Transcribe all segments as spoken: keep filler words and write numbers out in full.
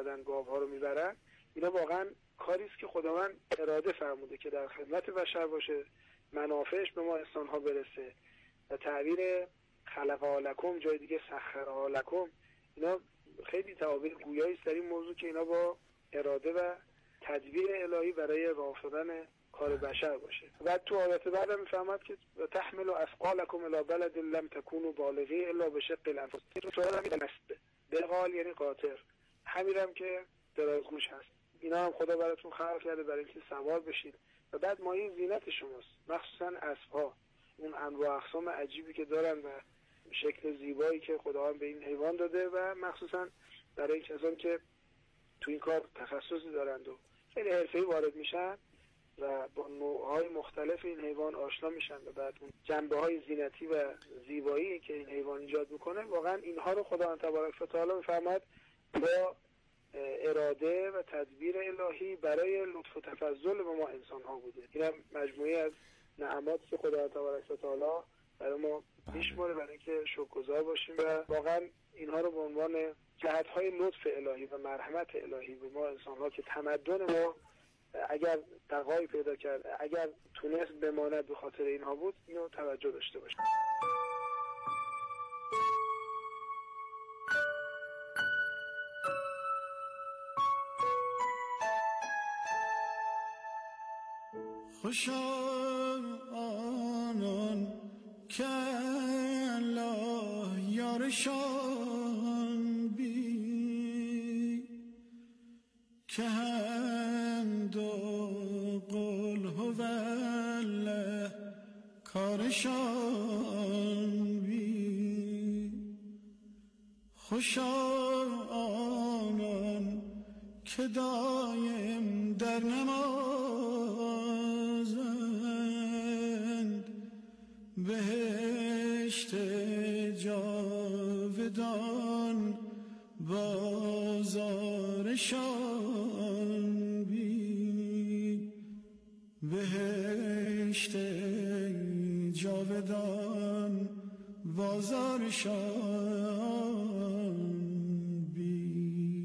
اومدن گاوها رو میبرن، اینا واقعا کاری است که خداوند اراده فرموده که در خدمت بشر باشه، منافعش به ما انسان‌ها برسه. و تعبیر خلقها لکم، جای دیگه سخرها لکم، اینا خیلی تعابیر گویایی است در این موضوع که اینا با اراده و تدبیر الهی برای راه افتادن کار بشر باشه. بعد تو آیات بعد هم میفهمد که تحمل اثقالکم الی بلد لم تکونوا بالغی الا بشق الانفس. تو همین بلغال یعنی قاطر، همیرم که درازگوش هست. اینا هم خدا براتون خلق کرده برای اینکه سوار بشید و بعد مایه زینت شماست، مخصوصا اسب‌ها، اون انواع اقسام عجیبی که دارن و شکل زیبایی که خداوند به این حیوان داده و مخصوصا برای کسانی که تو این کار تخصصی دارند و خیلی حرفه‌ای وارد میشن و با نوع‌های مختلف این حیوان آشنا میشن و بعد اون جنبه‌های زینتی و زیبایی که این حیوان ایجاد میکنه، واقعا اینها رو خداوند تبارک و تعالی میفرماد با اراده و تدبیر الهی برای لطف و تفضل به ما انسان ها بوده. این هم مجموعی از نعماتی که خداوند تبارک و تعالی برای ما میشماره برای اینکه شکرگزار باشیم و واقعا اینها رو به عنوان جهت‌های لطف الهی و مرحمت الهی به ما انسان ها که تمدن ما اگر تقایی پیدا کرد، اگر تونست بماند به خاطر اینها بود، اینو توجه داشته باشیم. خوش آنان که الله یارشان بی که حمد و قل هو الله کارشان بی. خوش آنان که دایم در نمازند بهشت جاودان بازارشان بی. بهشت جاودان بازارشان بی.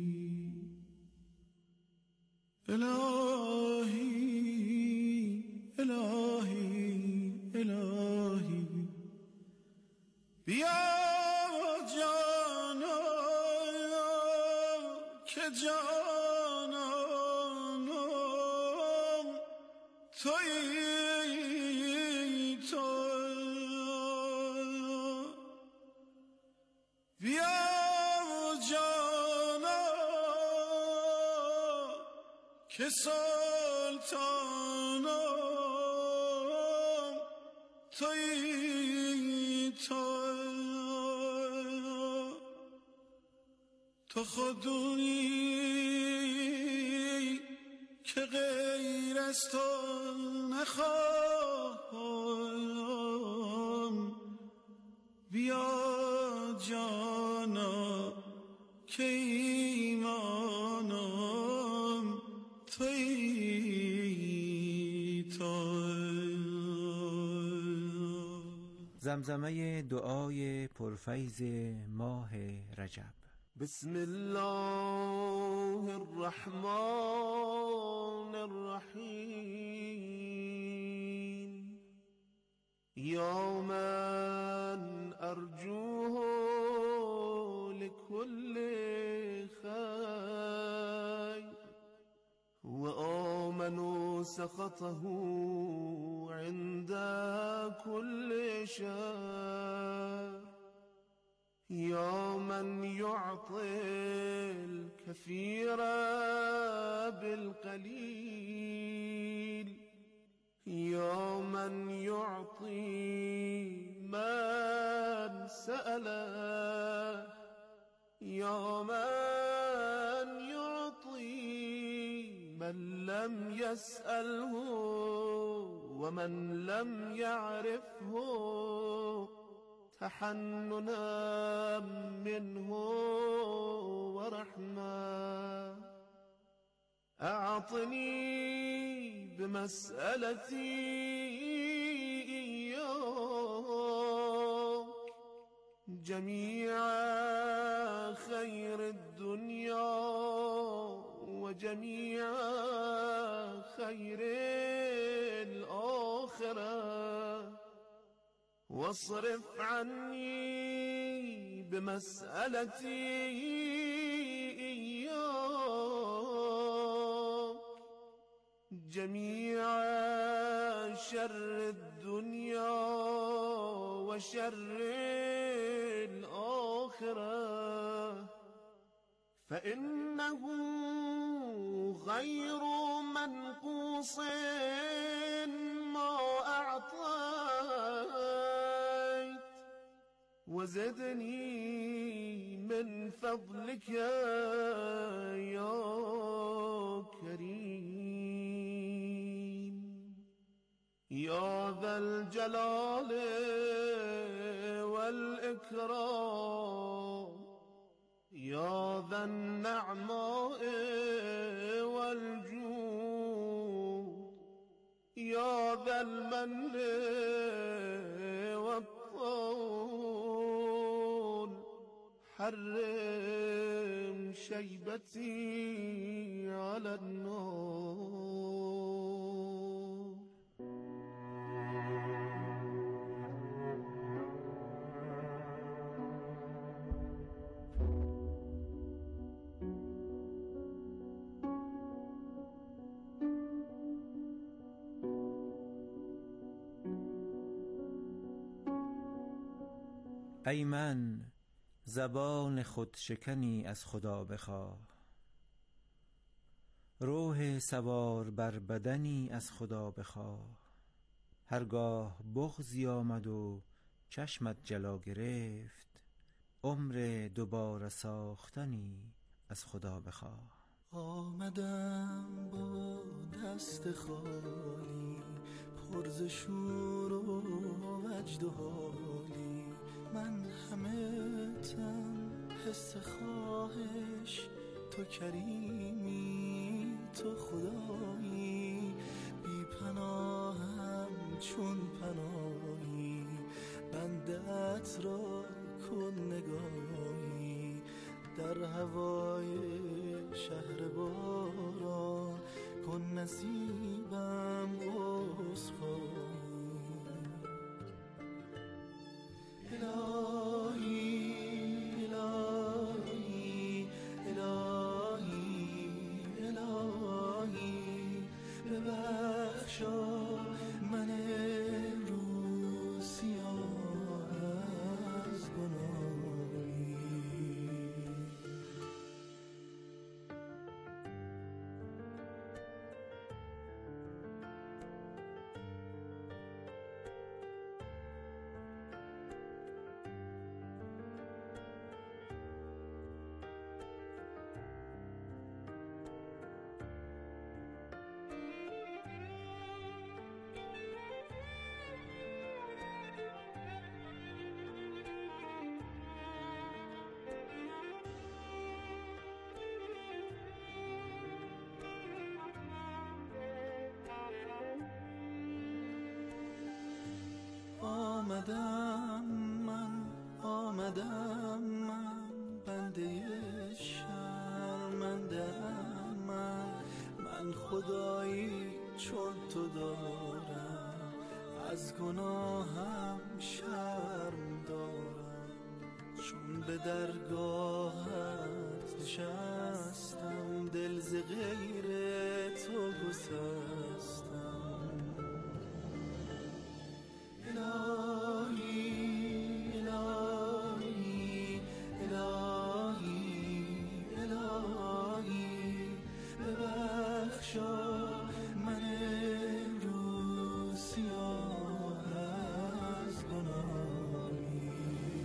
الهی الهی الهی بیا جانا که جانانم تویی تو. بیا جانا که سلطانم تویی تو. تو خودونی که غیر از تو نخواهم. بیا جانا که ایمانم تویی تو. زمزمه دعای پرفیض ماه رجب. بسم الله الرحمن الرحیم. یا من ارجوه لكل خیر و آمن سخطه عند كل شر. یا من يعطي الكثير بالقليل. یا من يعطي من سأله. یا من يعطي من لم يسأله ومن لم يعرفه تحننا منه ورحمة. أعطني بمسألتي إياك جميع خير الدنيا جميع خير الآخرة واصرف عني بمسألتي إياك جميع شر الدنيا وشر الآخرة فإنه غير منقوص ما أعطيت وزدني من فضلك يا كريم يا ذا الجلال والإكرام يا ذا النعماء والجود يا ذا المن والطول حرم شيبتي على النار. ای من زبان خود شکنی از خدا بخواه، روح سوار بر بدنی از خدا بخواه. هرگاه بغضی آمد و چشمت جلا گرفت، عمر دوباره ساختنی از خدا بخواه. آمدم با دست خالی، پر ز شور و وجد و حالی. من همه تن حس خواهش، تو کریمی تو خدایی. بی پناهم چون پناهی، بندت را کن نگاهی. در هوای شهر باران کن نصیبم عذرخواهی. الهی الهی الهی الهی ببخشا من امروز سیاه از گناهی. آمدم من آمدم من بنده شرمنده‌ام من. من خدایی چون تو دارم، از گناهم شرم دارم. چون به درگاهت نشستم، دل ز غیر تو گسستم. الهی الهی الهی الهی ببخشا من امروز سیاه از گناهی.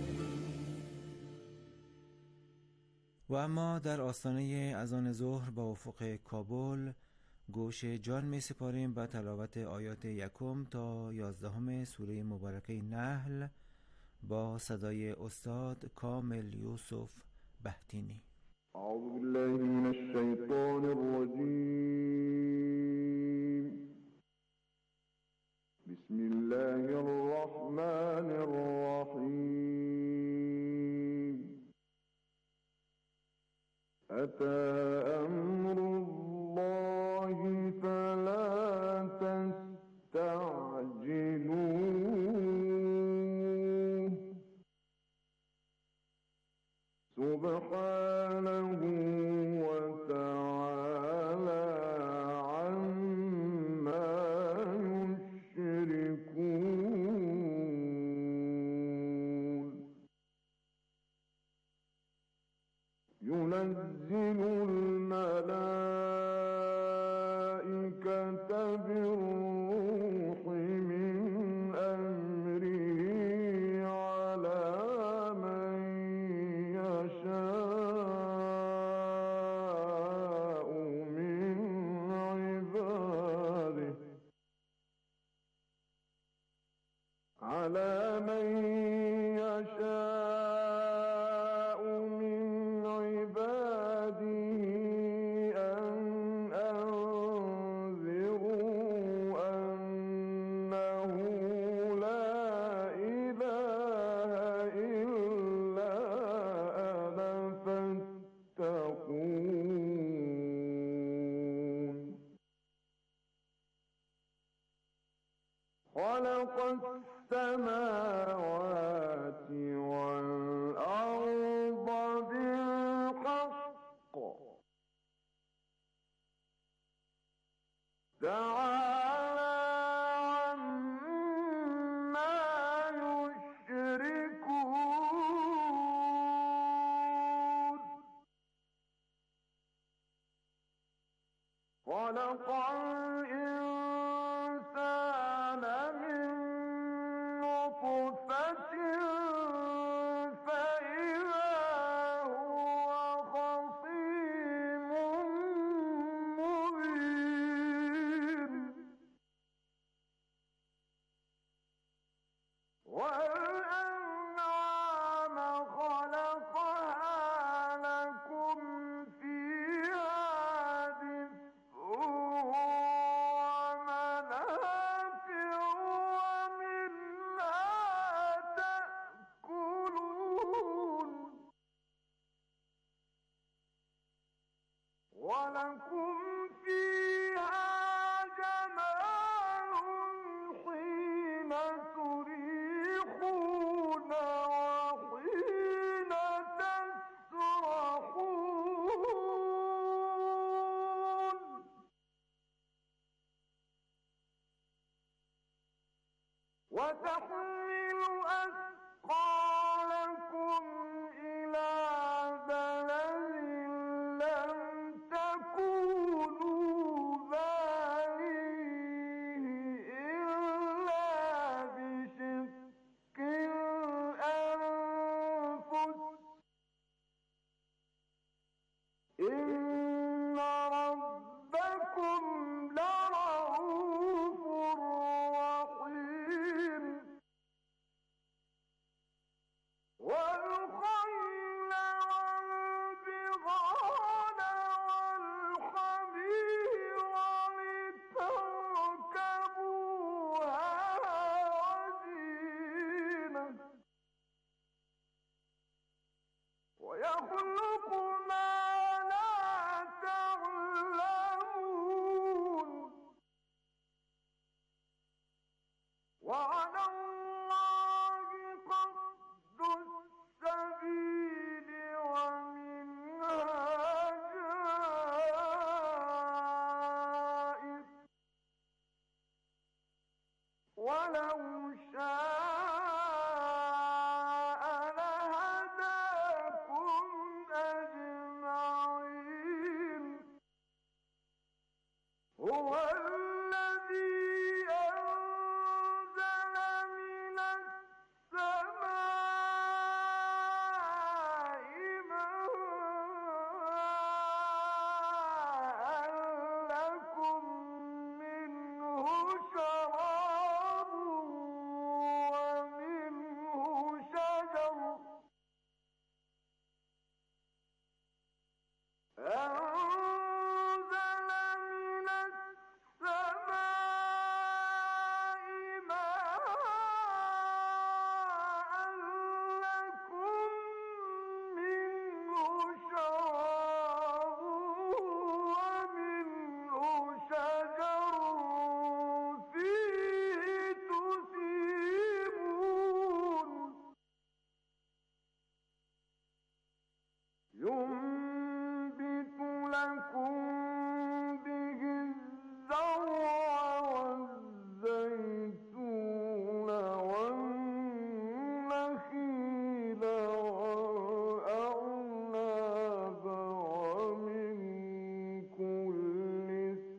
و اما در آستانه اذان ظهر با افق کابل گوش جان می سپاریم با تلاوت آیات یکم تا یازدهم سوره مبارکه نحل با صدای استاد کامل یوسف بهتینی. اعوذ بالله من الشیطان الرجیم. بسم الله الرحمن الرحیم. أتى أمر تعالى عما يشركون خلق الإنسان من نطفة فإذا هو خصيم مبين والأنعام خلقها لكم فيها دفء ومنافع ومنها تأكلون ولكم فيها جمال حين تريحون وحين تسرحون وتحمل أثقالكم إلى بلد لم تكونوا بالغيه إلا بشق الأنفس إن ربكم لرؤوف رحيم والخيل والبغال والحمير لتركبوها وزينة ويخلق ما لا تعلمون وعلى الله قصد السبيل ومنها جائر ولو شاء لهداكم أجمعين هو الذي أنزل من السماء ماء لكم منه شراب ومنه شجر أنزل من السماء ماء لكم منه شراب ومنه شجر فيه تسيمون ينبت لكم به الزرع والزيتون والنخيل والأعناب ومن كل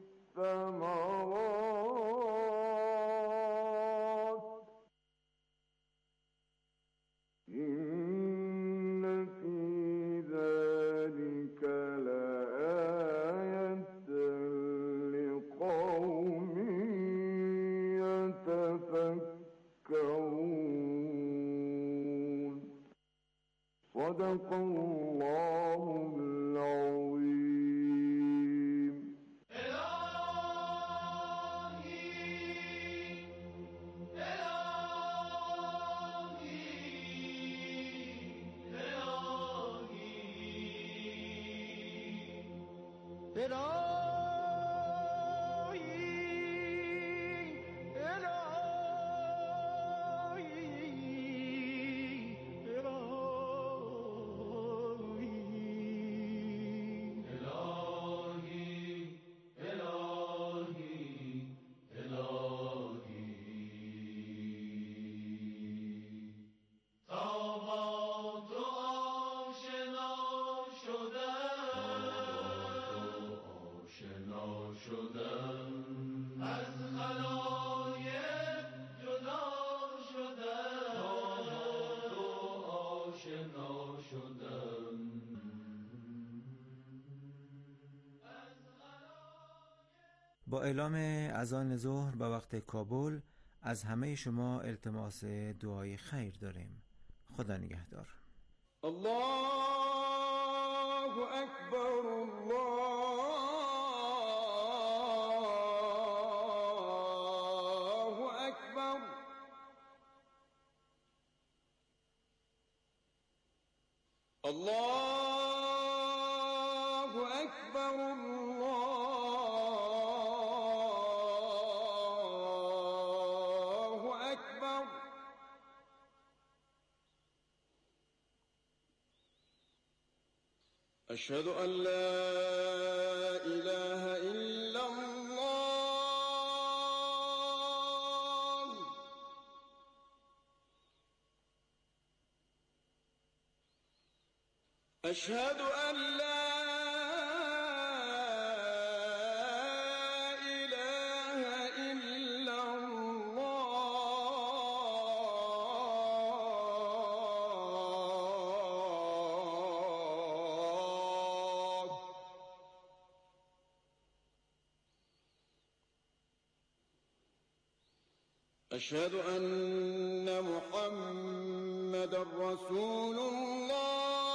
الثمرات إن في ذلك لآية لقوم يتفكرون صدق الله العظيم إلهي إلهي با اعلام اذان ظهر به وقت کابل از همه شما التماس دعای خیر داریم. خدا نگهدار. الله اکبر الله اکبر الله اکبر الله اکبر أشهد أن لا إله إلا الله أشهد أن لا إله إلا الله أشهد أن محمدًا رسول الله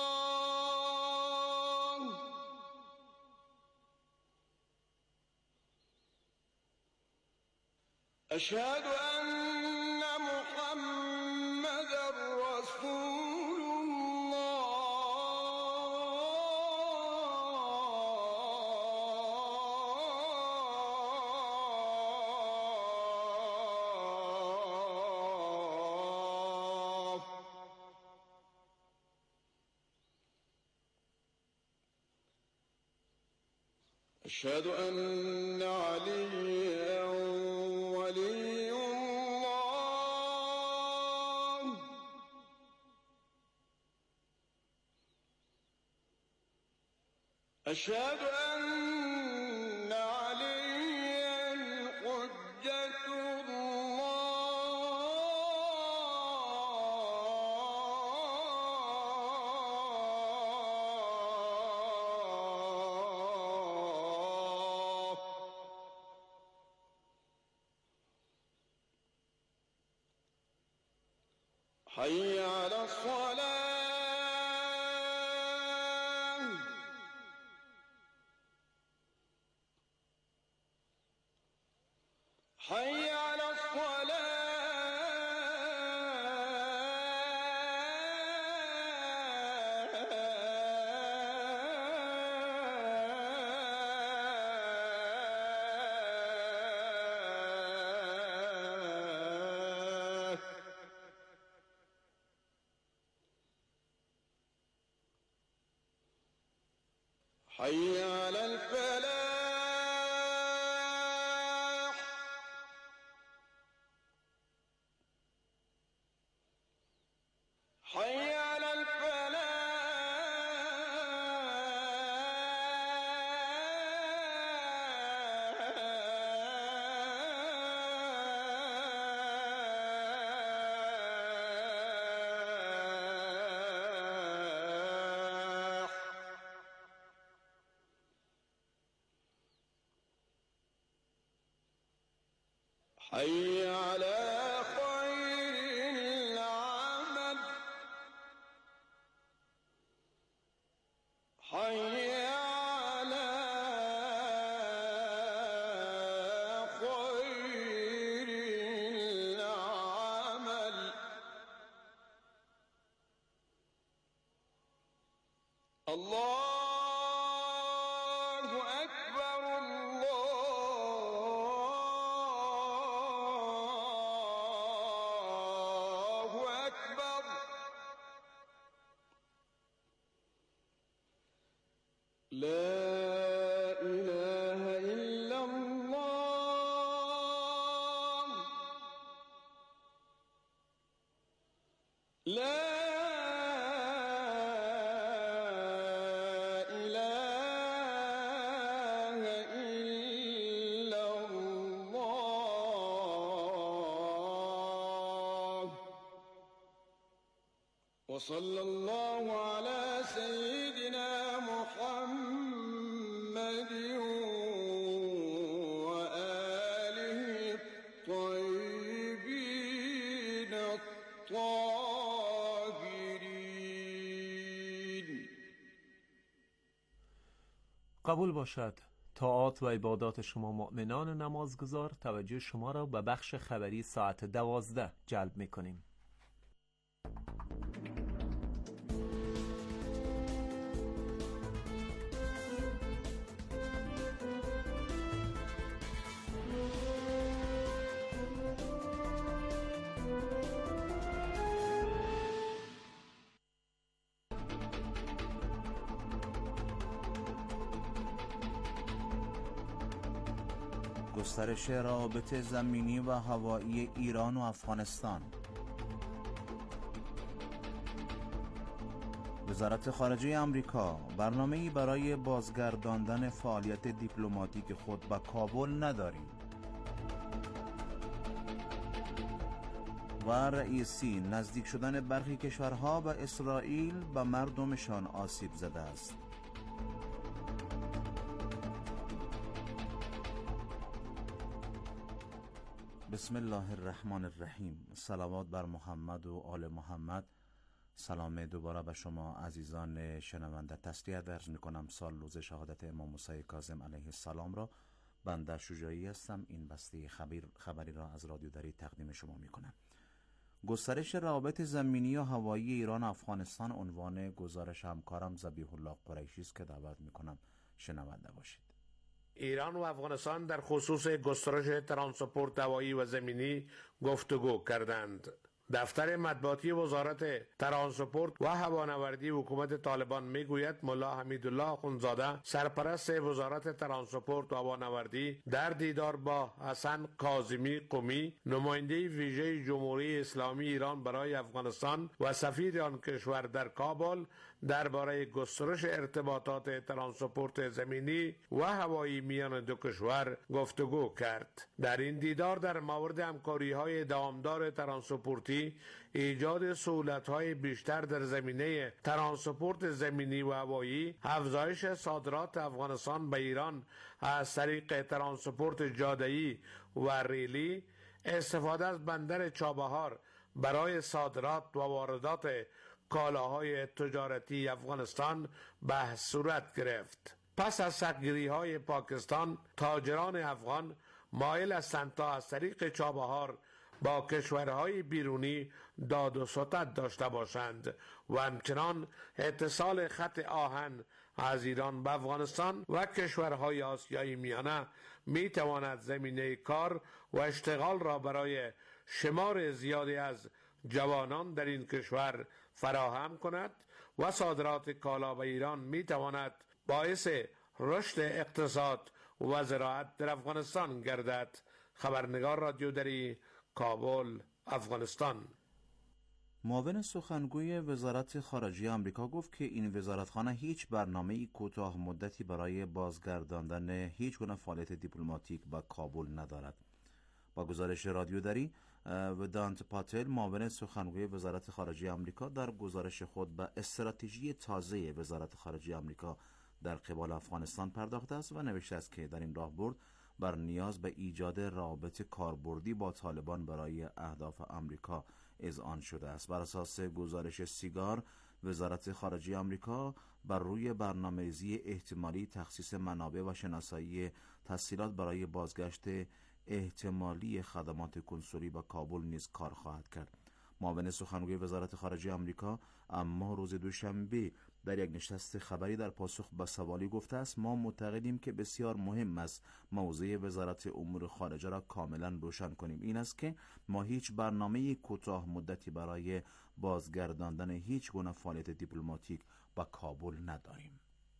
أشهد أن محمدًا رسول الله أشهد أن عليا ولي الله أشهد أن عليا حجة الله حي على الصلاة حي على الصلاة حي على الفلاح حي على الفلاح حي على خير العمل حي على خير العمل الله أكبر الله أكبر لا إله إلا الله لا إله إلا الله وصلى الله على سيدنا محمد وآله قبول باشد. طاعات و عبادات شما مؤمنان نمازگزار توجه شما را به بخش خبری ساعت دوازده جلب می‌کنیم. گسترش روابط زمینی و هوایی ایران و افغانستان. وزارت خارجه آمریکا برنامه‌ای برای بازگرداندن فعالیت دیپلماتیک خود به کابل نداریم. و رئیسی نزدیک شدن برخی کشورها به اسرائیل به مردمشان آسیب زده است. بسم الله الرحمن الرحیم. صلوات بر محمد و آل محمد. سلام دوباره به شما عزیزان شنونده. تسلیت عرض میکنم سال روز شهادت امام موسی کاظم علیه السلام را. بنده شجاعی هستم. این بسته خبر خبری را از رادیو دری تقدیم شما میکنم. گسترش روابط زمینی و هوایی ایران و افغانستان عنوان گزارش همکارم ذبیح الله قریشی است که دعوت میکنم شنونده باشید. ایران و افغانستان در خصوص گسترش ترانسپورت هوایی و زمینی گفتگو کردند. دفتر مطبوعاتی وزارت ترانسپورت و هوانوردی حکومت طالبان میگوید ملا حمیدالله اخوندزاده سرپرست وزارت ترانسپورت و هوانوردی در دیدار با حسن کاظمی قمی نماینده ویژه جمهوری اسلامی ایران برای افغانستان و سفیر آن کشور در کابل درباره گسترش ارتباطات ترانسپورت زمینی و هوایی میان دو کشور گفتگو کرد. در این دیدار در مورد همکاری‌های دوامدار ترانسپورتی، ایجاد سهولت‌های بیشتر در زمینه ترانسپورت زمینی و هوایی، افزایش صادرات افغانستان به ایران از طریق ترانسپورت جاده‌ای و ریلی، استفاده از بندر چابهار برای صادرات و واردات کالاهای تجارتی افغانستان بحث صورت گرفت. پس از سختگیری‌های پاکستان، تاجران افغان مایل هستند تا از طریق چابهار با کشورهای بیرونی داد و ستد داشته باشند و همچنان اتصال خط آهن از ایران به افغانستان و کشورهای آسیای میانه می تواند زمینه کار و اشتغال را برای شمار زیادی از جوانان در این کشور فراهم کند و صادرات کالا به ایران می تواند باعث رشد اقتصاد و زراعت در افغانستان گردد. خبرنگار رادیو دری، کابل، افغانستان. معاون سخنگوی وزارت خارجه آمریکا گفت که این وزارتخانه هیچ برنامه‌ای کوتاه مدتی برای بازگرداندن هیچ گونه فعالیت دیپلماتیک به کابل ندارد. با گزارش رادیو دری، ودانت پاتل معاون سخنگوی وزارت خارجه آمریکا در گزارش خود به استراتژی تازه وزارت خارجه آمریکا در قبال افغانستان پرداخته است و نوشته است که در این راهبرد بر نیاز به ایجاد روابط کاربردی با طالبان برای اهداف آمریکا اذعان شده است. بر اساس گزارش سیگار، وزارت خارجه آمریکا بر روی برنامه‌ریزی احتمالی تخصیص منابع و شناسایی تسهیلات برای بازگشت احتمالی خدمات کنسولی به کابل نیز کار خواهد کرد. معاون سخنگوی وزارت خارجه آمریکا اما روز دوشنبه در یک نشست خبری در پاسخ به سوالی گفته است ما معتقدیم که بسیار مهم است موضع وزارت امور خارجه را کاملا روشن کنیم. این است که ما هیچ برنامه کوتاه مدتی برای بازگرداندن هیچ گونه فعالیت دیپلماتیک به کابل نداریم.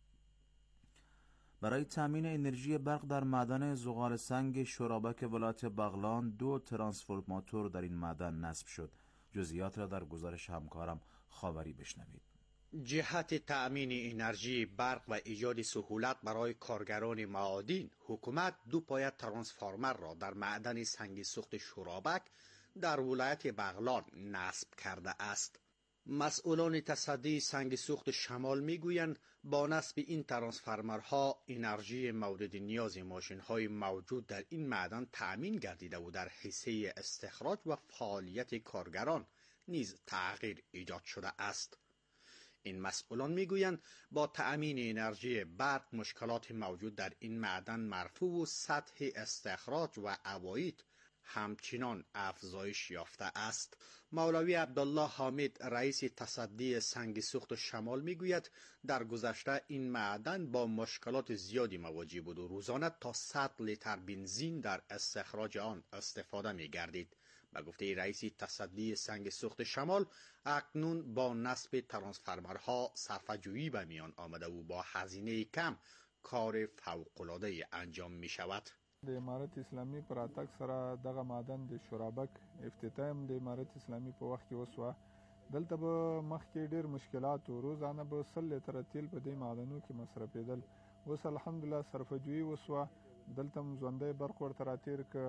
برای تامین انرژی برق در معدن زغال سنگ شورابک ولایت بغلان دو ترانسفورماتور در این معدن نصب شد. جزئیات را در گزارش همکارم خاوری بشنوید. جهت تأمین انرژی برق و ایجاد سهولت برای کارگران معادن، حکومت دو پایه ترانسفورمر را در معدن سنگ سوخت شورابک در ولایت بغلان نصب کرده است. مسئولان تصدی سنگ سوخت شمال میگویند با نصب این ترانسفورمرها انرژی مورد نیاز ماشین‌های موجود در این معدن تأمین گردیده و در حیثه استخراج و فعالیت کارگران نیز تغییر ایجاد شده است. این مسئولان میگویند با تأمین انرژی برق مشکلات موجود در این معدن مرفوع و سطح استخراج و عواید همچنان افزایش یافته است. مولوی عبدالله حامد رئیس تصدی سنگ سوخت شمال میگوید در گذشته این معدن با مشکلات زیادی مواجه بود و روزانه تا صد لیتر بنزین در استخراج آن استفاده میگردید. به گفته رئیس تصدی سنگ سوخت شمال، اکنون با نصب ترانسفرمرها صرفه‌جویی به میان آمده و با هزینه کم کار فوق‌العاده انجام می شود. د امارت اسلامي پر اتاک سره دغه معدن د شورابک افتتاح د امارت اسلامي په وخت کې وسوه. دلته به مخکې ډېر مشکلات و، روزانه به سل لیتره تیل په دې معدنو کې مصرفېدل. اوس الحمدلله صرفه‌جویي وسوه، دلته هم ژوندی برق ورته راتېر که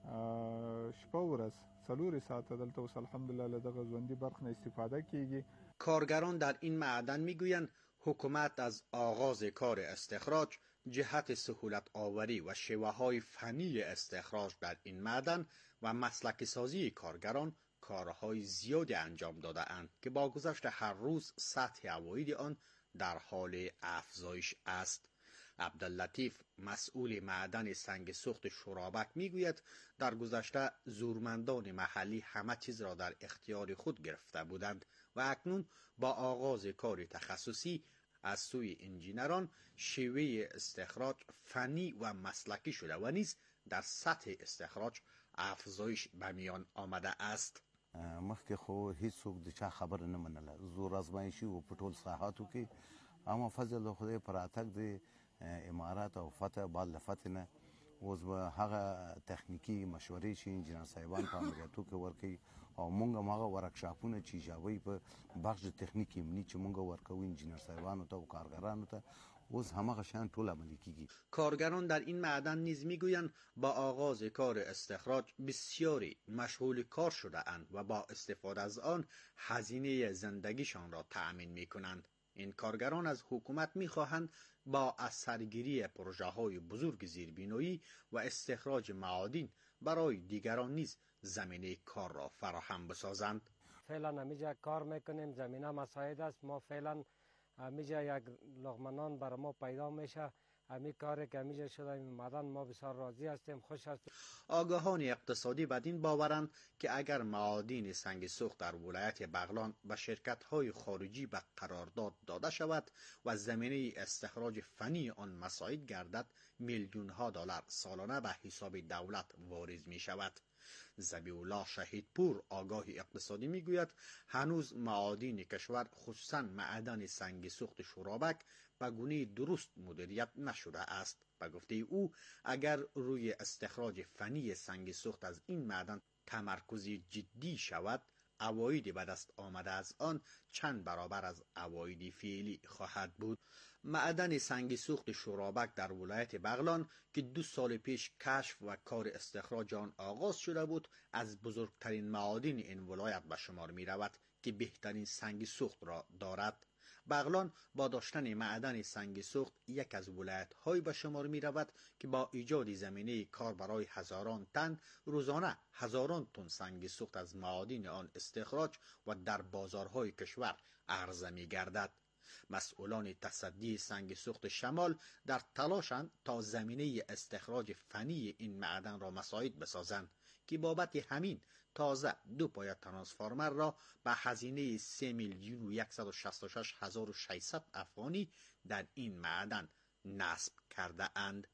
شپه ورځ څلورې ساعته دلته اوس الحمدلله له دغه ژوندي برق نه استفاده کیږي. کارگران در این معدن میگویند حکومت از آغاز کار استخراج جهت سهولت آوری و شیوه های فنی استخراج در این معدن و مسلکی سازی کارگران کارهای زیادی انجام داده اند که با گذشت هر روز سطح عواید آن در حال افزایش است. عبداللطیف مسئول معدن سنگ سوخت شورابک میگوید در گذشته زورمندان محلی همه چیز را در اختیار خود گرفته بودند و اکنون با آغاز کار تخصصی از سوی انجینران شیوه استخراج فنی و مسلکی شده و نیز در سطح استخراج افزایش به میان آمده است. مخکې خو هیڅوک د چا خبر نه منله، زور ازمایشي و په ټول ساحاتو کې، اما فضل د خدای پر اتک د امارات او فتح بعد فتح نه اوس به هغه تخنیکی مشورې چې انجینر صاحبان په عملیاتو کې ورکوي او مونږ هم هغه ورکشاپونه چې ایجابوي په بخش تخنیک امني چې مونږ ورکوو انجینر صاحبانو ته او کارګرانو ته اوس همغه شان ټول عملی کیږي. کارگران در این معدن نیز میگویند با آغاز کار استخراج بسیاری مشغول کار شده اند و با استفاده از آن هزینه زندگیشان را تأمین میکنند. این کارگران از حکومت میخواهند با از سرگیری پروژه های بزرگ زیربنایی و استخراج معادن برای دیگران نیز زمینه کار را فراهم بسازند. فعلا همیجا کار میکنیم، زمینه مساعد است، ما فعلا همیجا یک لغمنان برای ما پیدا میشه. همین کاری که همیجا شده این معدن ما بسیار راضی هستیم، خوش هستیم. آگاهان اقتصادی بدین باورند که اگر معادن سنگ سوخت در ولایت بغلان به شرکت های خارجی به قرارداد داده شود و زمینه استخراج فنی آن مساعد گردد، میلیون ها دلار سالانه به حساب دولت واریز می شود. ذبیح الله شهیدپور آگاه اقتصادی میگوید هنوز معادن کشور خصوصا معدن سنگ سوخت شورابک به گونه درست مدیریت نشده است. به گفته او اگر روی استخراج فنی سنگ سوخت از این معدن تمرکزی جدی شود، عواید به دست آمده از آن چند برابر از عواید فعلی خواهد بود. معدن سنگ سوخت شورابک در ولایت بغلان که دو سال پیش کشف و کار استخراج آن آغاز شده بود، از بزرگترین معادن این ولایت به شمار می رود که بهترین سنگ سوخت را دارد. بغلان با داشتن معدن سنگ سوخت یک از ولایت های به شمار می رود که با ایجاد زمینه کار برای هزاران تن روزانه هزاران تن سنگ سوخت از معادن آن استخراج و در بازارهای کشور عرضه می گردد. مسئولان تصدی سنگ سوخت شمال در تلاشند تا زمینه استخراج فنی این معدن را مساعد بسازند که بابت همین تازه دو پایه ترانسفورمر را به هزینه سه میلیون و صد و شصت و شش هزار و ششصد افغانی در این معدن نصب کرده اند.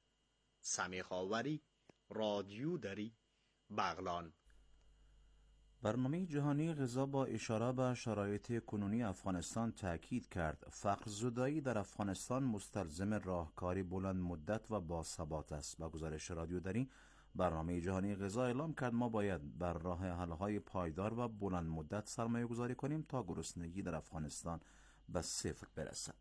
سمیح آوری، رادیو دری، بغلان. برنامه جهانی غذا با اشاره به شرایط کنونی افغانستان تاکید کرد فقرزدایی در افغانستان مستلزم راهکاری بلند مدت و با ثبات است. با گزارش رادیو دری، برنامه جهانی غذا اعلام کرد ما باید بر راه حل‌های پایدار و بلند مدت سرمایه گذاری کنیم تا گرسنگی در افغانستان به صفر برسد.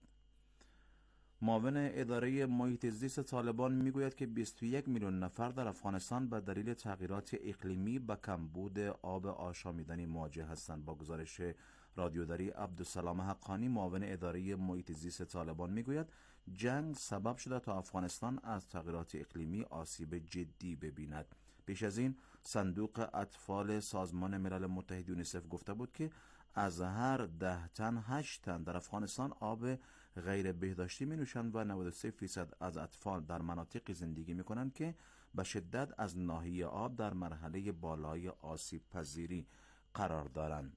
معاون اداره محیط زیست طالبان میگوید که بیست و یک میلیون نفر در افغانستان به دلیل تغییرات اقلیمی به کمبود آب آشامیدنی مواجه هستند. با گزارش رادیو دری، عبدالسلام حقانی معاون اداره محیط زیست طالبان میگوید جنگ سبب شده تا افغانستان از تغییرات اقلیمی آسیب جدی ببیند. پیش از این صندوق اطفال سازمان ملل متحد یونیسف گفته بود که از هر ده تن هشت تن در افغانستان آب غیر بهداشتی می نوشند و نود و سه فیصد از اطفال در مناطقی زندگی می کنند که به شدت از ناحیه آب در مرحله بالای آسیب پذیری قرار دارند.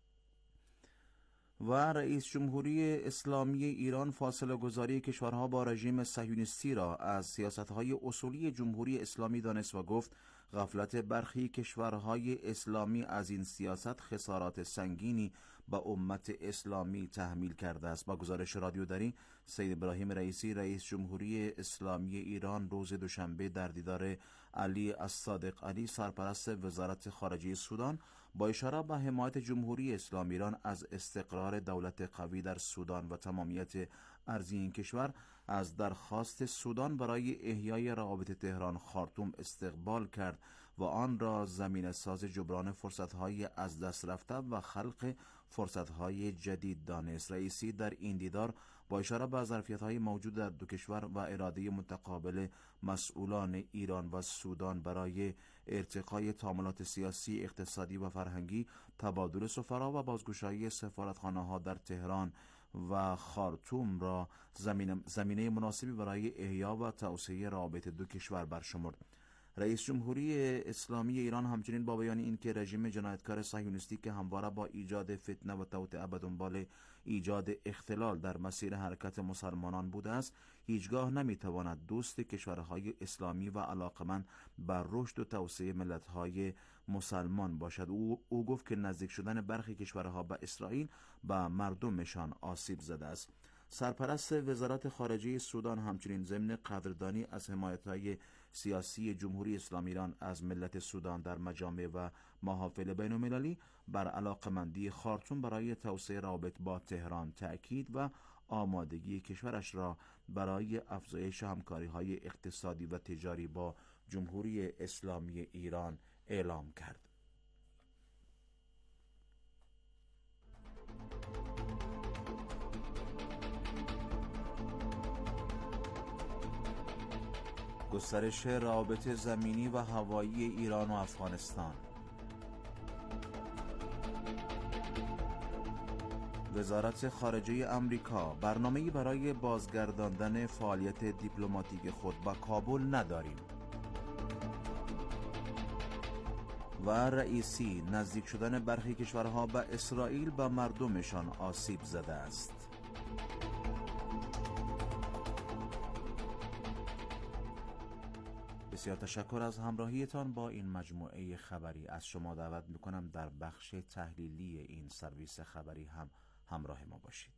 و رئیس جمهوری اسلامی ایران فاصله گذاری کشورها با رژیم صهیونیستی را از سیاستهای اصولی جمهوری اسلامی دانست و گفت غفلت برخی کشورهای اسلامی از این سیاست خسارات سنگینی به امت اسلامی تحمیل کرده است. با گزارش رادیو دری، سید ابراهیم رئیسی رئیس جمهوری اسلامی ایران روز دوشنبه در دیدار علی الصادق علی سرپرست وزارت خارجه سودان با اشاره به حمایت جمهوری اسلامی ایران از استقرار دولت قوی در سودان و تمامیت ارضی این کشور از درخواست سودان برای احیای روابط تهران خارطوم استقبال کرد و آن را زمینه ساز جبران فرصت‌های از دست رفته و خلق فرصت‌های جدید دانست. رئیسی در این دیدار با اشاره به ظرفیت‌های موجود در دو کشور و اراده متقابل مسئولان ایران و سودان برای ارتقای تعاملات سیاسی، اقتصادی و فرهنگی، تبادل سفرا و بازگشایی سفارتخانه‌ها در تهران و خارطوم را زمینه, زمینه مناسبی برای احیا و توسعه روابط دو کشور برشمرد. رئیس جمهوری اسلامی ایران همچنین با بیان این که رژیم جنایتکار صهیونیستی که همواره با ایجاد فتنه و توطئه به دنبال ایجاد اختلال در مسیر حرکت مسلمانان بوده است، هیچگاه نمیتواند دوست کشورهای اسلامی و علاقمند بر رشد و توسعه ملت‌های مسلمان باشد. او, او گفت که نزدیک شدن برخی کشورها به اسرائیل به مردمشان آسیب زده است. سرپرست وزارت خارجه سودان همچنین ضمن قدردانی از حمایت‌های سیاسی جمهوری اسلامی ایران از ملت سودان در مجامع و محافل بین‌المللی بر علاقمندی خارطوم برای توسعه روابط با تهران تأکید و آمادگی کشورش را برای افزایش همکاری‌های اقتصادی و تجاری با جمهوری اسلامی ایران اعلام کرد. گسترش روابط زمینی و هوایی ایران و افغانستان. وزارت خارجه امریکا: برنامه‌ای برای بازگرداندن فعالیت دیپلماتیک خود به کابل نداریم. و رئیسی: نزدیک شدن برخی کشورها به اسرائیل به مردمشان آسیب زده است. بسیار تشکر از همراهیتان با این مجموعه خبری. از شما دعوت میکنم در بخش تحلیلی این سرویس خبری هم همراه ما باشید.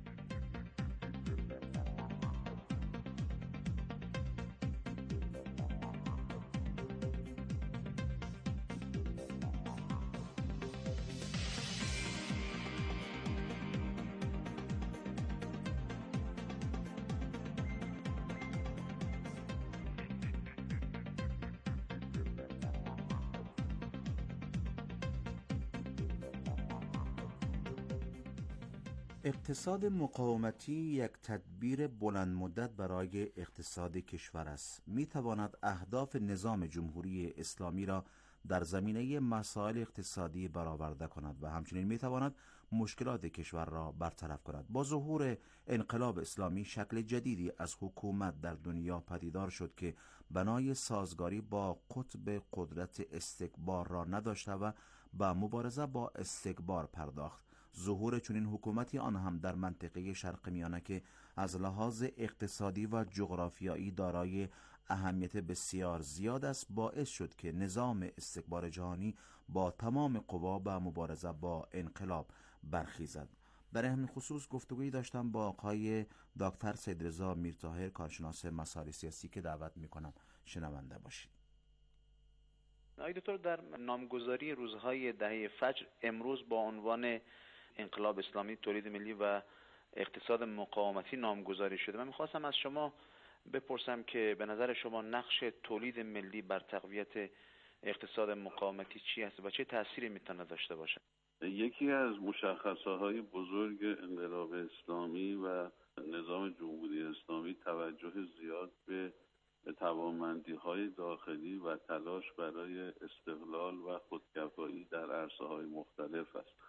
اقتصاد مقاومتی یک تدبیر بلند مدت برای اقتصاد کشور است. می تواند اهداف نظام جمهوری اسلامی را در زمینه مسائل اقتصادی برآورده کند و همچنین می تواند مشکلات کشور را برطرف کند. با ظهور انقلاب اسلامی شکل جدیدی از حکومت در دنیا پدیدار شد که بنای سازگاری با قطب قدرت استکبار را نداشته و به مبارزه با استکبار پرداخت. ظهور چنین حکومتی، آن هم در منطقه شرق میانه که از لحاظ اقتصادی و جغرافیایی دارای اهمیت بسیار زیاد است، باعث شد که نظام استکبار جهانی با تمام قوا به مبارزه با انقلاب برخیزد. در همین خصوص گفتگویی داشتم با آقای دکتر سیدرضا میرطاهر، کارشناس مسائل سیاسی، که دعوت میکنم شنونده باشید. آقای دکتر، در نامگذاری روزهای دهه فجر امروز با عنوان انقلاب اسلامی، تولید ملی و اقتصاد مقاومتی نامگذاری شده. من میخواستم از شما بپرسم که به نظر شما نقش تولید ملی بر تقویت اقتصاد مقاومتی چی است و چه تأثیری میتونه داشته باشه؟ یکی از مشخصه‌های بزرگ انقلاب اسلامی و نظام جمهوری اسلامی توجه زیاد به توانمندی‌های داخلی و تلاش برای استقلال و خودکفایی در عرصه‌های مختلف است.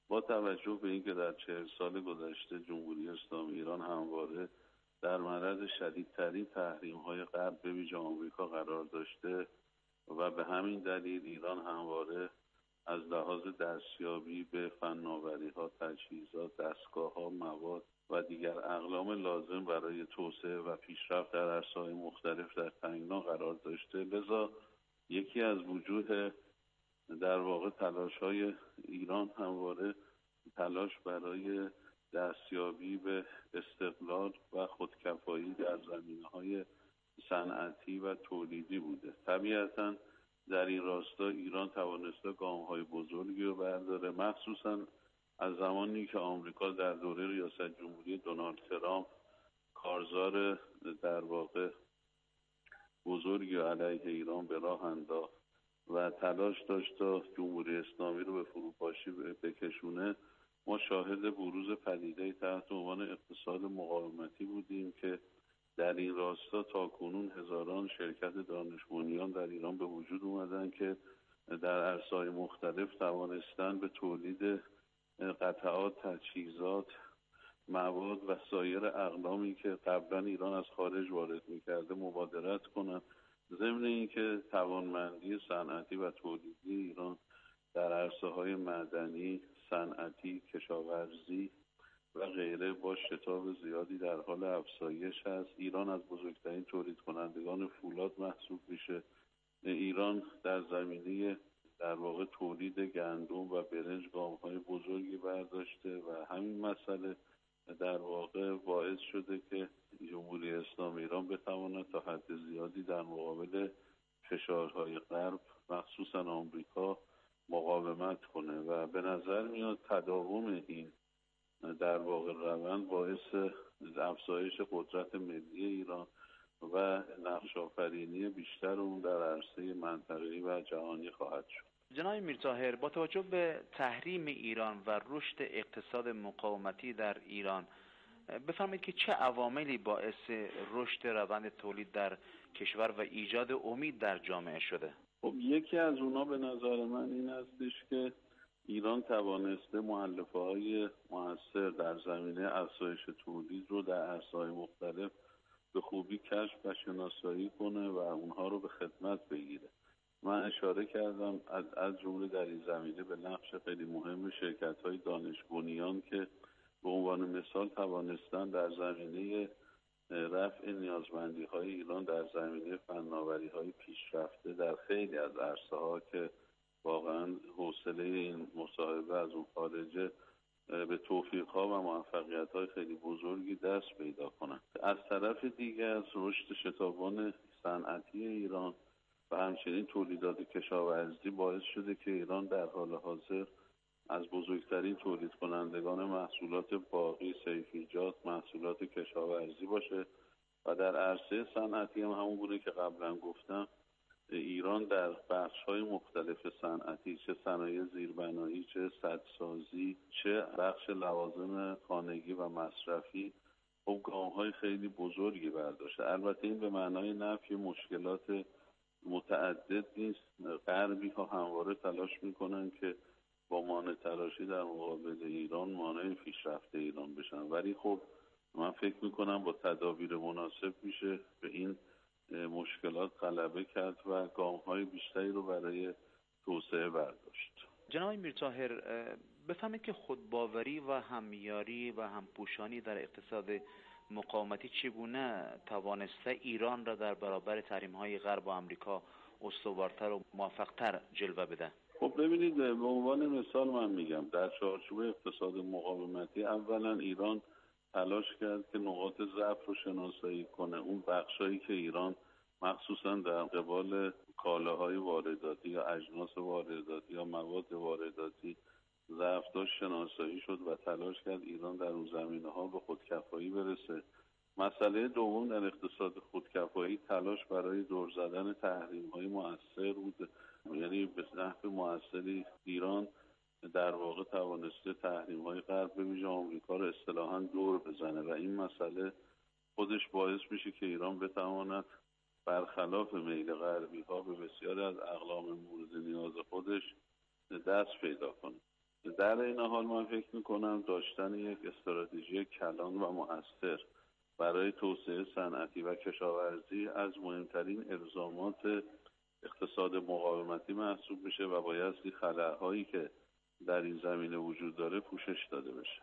با توجه به اینکه در چهل سال گذشته جمهوری اسلامی ایران همواره در معرض شدیدترین تحریم‌های غرب به ویژه آمریکا قرار داشته و به همین دلیل ایران همواره از لحاظ دستیابی به فناوری‌ها، تجهیزات، دستگاه‌ها، مواد و دیگر اقلام لازم برای توسعه و پیشرفت در عرصه‌های مختلف در تنگنا قرار داشته. لذا یکی از وجوه در واقع تلاش‌های ایران همواره تلاش برای دستیابی به استقلال و خودکفایی در زمینه‌های صنعتی و تولیدی بوده. طبیعتاً در این راستا ایران توانسته گام‌های بزرگی رو برداره، مخصوصاً از زمانی که آمریکا در دوره ریاست جمهوری دونالد ترامپ کارزار در واقع بزرگی علیه ایران به راه انداخت و تلاش داشت تا جمهوری اسلامی رو به فروپاشی بکشونه، ما شاهد بروز پدیده‌ای تحت عنوان اقتصاد مقاومتی بودیم که در این راستا تاکنون هزاران شرکت دانش بنیان در ایران به وجود اومدن که در عرصه‌های مختلف توانستن به تولید قطعات، تجهیزات، مواد و سایر اقلامی که قبلا ایران از خارج وارد می‌کرده مبادرت کنند، ضمن اینکه توانمندی صنعتی و تولیدی ایران در عرصه‌های معدنی، صنعتی، کشاورزی و غیره با شتاب زیادی در حال افزایش است. ایران از بزرگترین تولید کنندگان فولاد محسوب میشه. ایران در زمینه در واقع تولید گندم و برنج گام‌های بزرگی برداشته و همین مسئله در واقع باعث شده که جمهوری اسلامی ایران بتواند تا حد زیادی در مقابل فشارهای غرب مخصوصا آمریکا مقاومت کنه و به نظر میاد تداوم این در واقع روند باعث افزایش قدرت ملی ایران و نقش آفرینی بیشتر اون در عرصه منطقه‌ای و جهانی خواهد شد. جناب میرطاهر، با توجه به تحریم ایران و رشد اقتصاد مقاومتی در ایران، بفرمایید که چه عواملی باعث رشد روند تولید در کشور و ایجاد امید در جامعه شده؟ خب یکی از اونا به نظر من این هستش که ایران توانسته مؤلفه‌های مؤثر در زمینه افزایش تولید رو در عرصه‌های مختلف به خوبی کشف و شناسایی کنه و اونها رو به خدمت بگیره. من اشاره کردم از از جمله در این زمینه به نقش خیلی مهم شرکت‌های دانش بنیان که به عنوان مثال توانستن در زمینه رفع نیازمندی‌های ایران در زمینه فناوری‌های پیشرفته در خیلی از عرصه‌ها که واقعا حوصله این مصاحبه از اون خارجه به توفیق‌ها و موفقیت‌های خیلی بزرگی دست پیدا کنند. از طرف دیگر از رشد شتابان صنعتی ایران و همچنین تولیدات کشاورزی باعث شده که ایران در حال حاضر از بزرگترین تولید کنندگان محصولات باقی، سیفیجات، محصولات کشاورزی باشه و در عرصه صنعتی هم همون بوده که قبلا گفتم ایران در بخش‌های مختلف صنعتی، چه صنایع زیربنایی، چه سدسازی، چه بخش لوازم خانگی و مصرفی، خب گام‌های خیلی بزرگی برداشته. البته این به معنای نفی مشکلات متعدد نیست. غربی ها همواره تلاش میکنن که با مانع تراشی در مقابل ایران مانع پیشرفت ایران بشن، ولی خب من فکر میکنم با تدابیر مناسب میشه به این مشکلات غلبه کرد و گام‌های بیشتری رو برای توسعه برداشت. جناب میرطاهر، بفهمید که خودباوری و همیاری و همپوشانی در اقتصاد مقاومتی چگونه توانسته ایران را در برابر تحریم‌های غرب و آمریکا استوارتر و موفق‌تر جلوه بده؟ خب ببینید، به عنوان مثال من میگم در چارچوب اقتصاد مقاومتی اولا ایران تلاش کرد که نقاط ضعف رو شناسایی کنه. اون بخشایی که ایران مخصوصا در قبال کالاهای وارداتی یا اجناس وارداتی یا مواد وارداتی ضعف داشت شناسایی شد و تلاش کرد ایران در اون زمینه‌ها به خودکفایی برسه. مسئله دوم در اقتصاد خودکفایی تلاش برای دور زدن تحریم‌های مؤثر بود، یعنی به نحو مؤثری ایران در واقع توانسته تحریم‌های غرب به ویژه آمریکا رو اصطلاحاً دور بزنه و این مسئله خودش باعث میشه که ایران بتواند برخلاف میل غربی‌ها به بسیاری از اقلام مورد نیاز خودش دست پیدا کنه. در این حال من فکر میکنم داشتن یک استراتژی کلان و مؤثر برای توسعه صنعتی و کشاورزی از مهمترین الزامات اقتصاد مقاومتی محسوب میشه و بایستی خلأهایی که در این زمینه وجود داره پوشش داده بشه.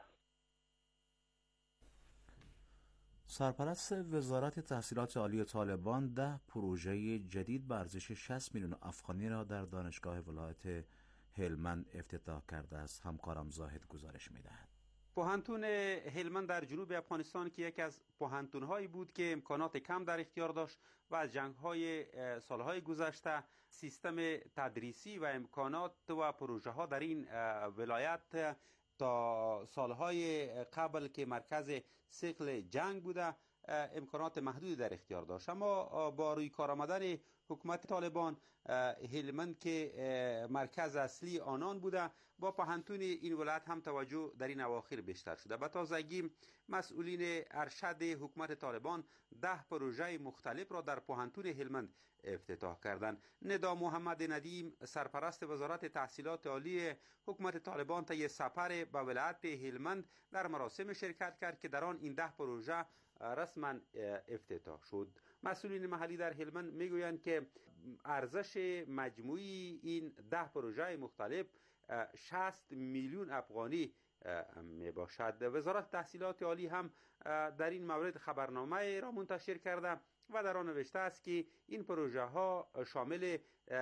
سرپرست وزارت تحصیلات عالی طالبان ده پروژه جدید به ارزش شصت میلیون افغانی را در دانشگاه ولایت هلمند افتتاح کرده است. همکارم زاهد گزارش می‌دهد. پوهنتون هلمند در جنوب افغانستان که یکی از پوهنتون‌هایی بود که امکانات کم در اختیار داشت و از جنگ‌های سالهای گذشته سیستم تدریسی و امکانات و پروژه‌ها در این ولایت تا سالهای قبل که مرکز ثقل جنگ بوده امکانات محدودی در اختیار داشت، اما با روی کار آمدن حکومت طالبان هلمند که مرکز اصلی آنان بوده با پوهنتون این ولایت هم توجه در این اواخر بیشتر شده. به تازگی مسئولین ارشد حکومت طالبان ده پروژه مختلف را در پوهنتون هلمند افتتاح کردند. ندا محمد ندیم سرپرست وزارت تحصیلات عالی حکومت طالبان طی سفر به ولایت هلمند در مراسم شرکت کرد که در آن این ده پروژه رسما افتتاح شد. مسئولین محلی در هلمند میگویند که ارزش مجموعی این ده پروژه مختلف شصت میلیون افغانی می باشد. وزارت تحصیلات عالی هم در این مورد خبرنامه را منتشر کرده و در آن نوشته است که این پروژه ها شامل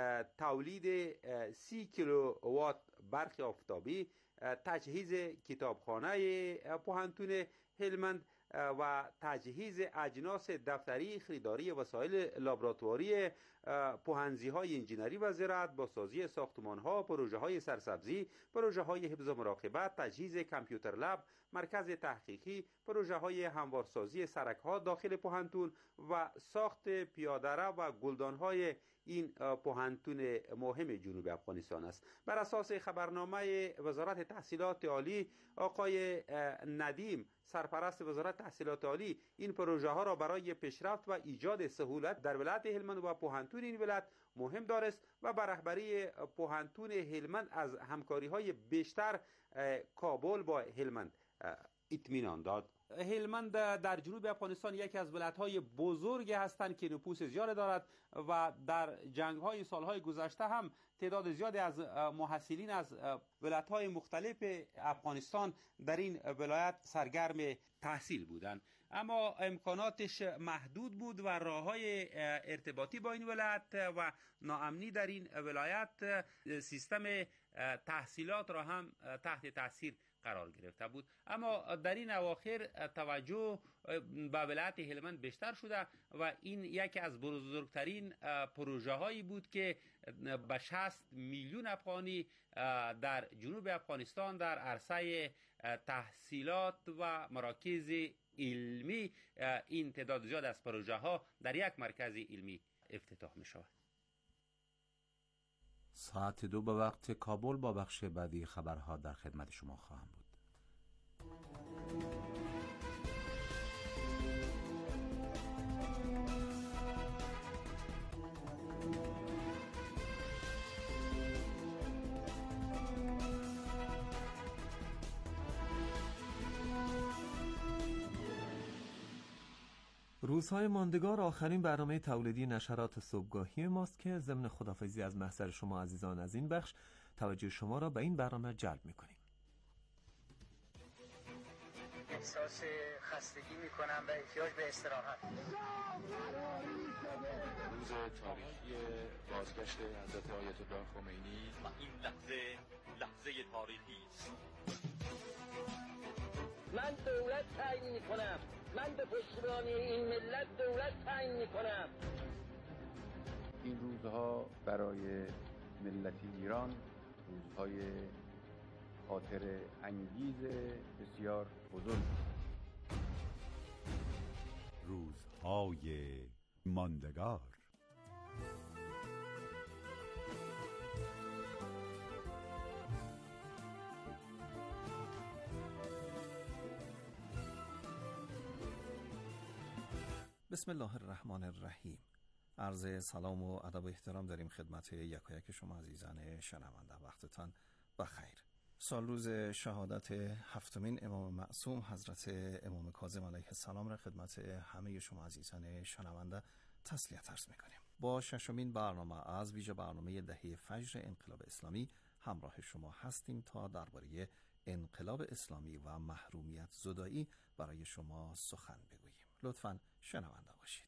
تولید سی کیلووات برق آفتابی، تجهیز کتابخانه پوهنتون هلمند و تجهیز اجناس دفتری، خریداری وسایل لابراتواری، پوهنزی‌های انجینری و زراعت، بازسازی ساختمان‌ها، پروژه‌های سرسبزی، پروژه‌های حفظ و مراقبت، تجهیز کامپیوتر لب، مرکز تحقیقی، پروژه‌های هموارسازی سرک‌ها داخل پوهنتون و ساخت پیاده‌رو و گلدان‌های این پوهنتون مهم جنوب افغانستان است. بر اساس خبرنامه وزارت تحصیلات عالی، آقای ندیم سرپرست وزارت تحصیلات عالی این پروژه ها را برای پیشرفت و ایجاد سهولت در ولایت هلمند و پوهنتون این ولایت مهم دارست و بر رهبری پوهنتون هلمند از همکاری های بیشتر کابل با هلمند اطمینان داد. هلمند در جنوب افغانستان یکی از ولایت‌های بزرگی هستند که نفوس زیاد دارد و در جنگ‌های سالهای گذشته هم تعداد زیادی از محصلین از ولایت‌های مختلف افغانستان در این ولایت سرگرم تحصیل بودند، اما امکاناتش محدود بود و راه‌های ارتباطی با این ولایت و ناامنی در این ولایت سیستم تحصیلات را هم تحت تاثیر قرار گرفته بود. اما در این اواخر توجه به ولایت هلمند بیشتر شده و این یکی از بزرگترین پروژه هایی بود که به شصت میلیون افغانی در جنوب افغانستان در عرصه تحصیلات و مراکز علمی این تعداد زیاد از پروژه ها در یک مرکز علمی افتتاح می شود. ساعت دو به وقت کابل با بخش بعدی خبرها در خدمت شما خواهم بود. روزهای ماندگار آخرین برنامه تولیدی نشرات صبحگاهی ماست که ضمن خداحافظی از محضر شما عزیزان از این بخش توجه شما را به این برنامه جلب می‌کنیم. احساس خستگی می‌کنم و احتیاج به استراحت. روز تاریخی بازگشت حضرت آیت الله خمینی و این لحظه لحظه تاریخی است. من دولت تعیین می‌کنم. من به پشتیبانی این ملت دولت تعیین می‌کنم. این روزها برای ملت ایران روزهای خاطر انگیز بسیار بزرگ، روزهای ماندگار. بسم الله الرحمن الرحیم. عرض سلام و ادب و احترام داریم خدمت یکایک شما عزیزان شنونده. وقتتان بخیر. سال روز شهادت هفتمین امام معصوم حضرت امام کاظم علیه السلام را خدمت همه شما عزیزان شنونده تسلیت عرض می‌کنیم. با ششمین برنامه از ویژه برنامه دهه فجر انقلاب اسلامی همراه شما هستیم تا درباره انقلاب اسلامی و محرومیت زدایی برای شما سخن بگوییم. لطفاً شنونده باشید.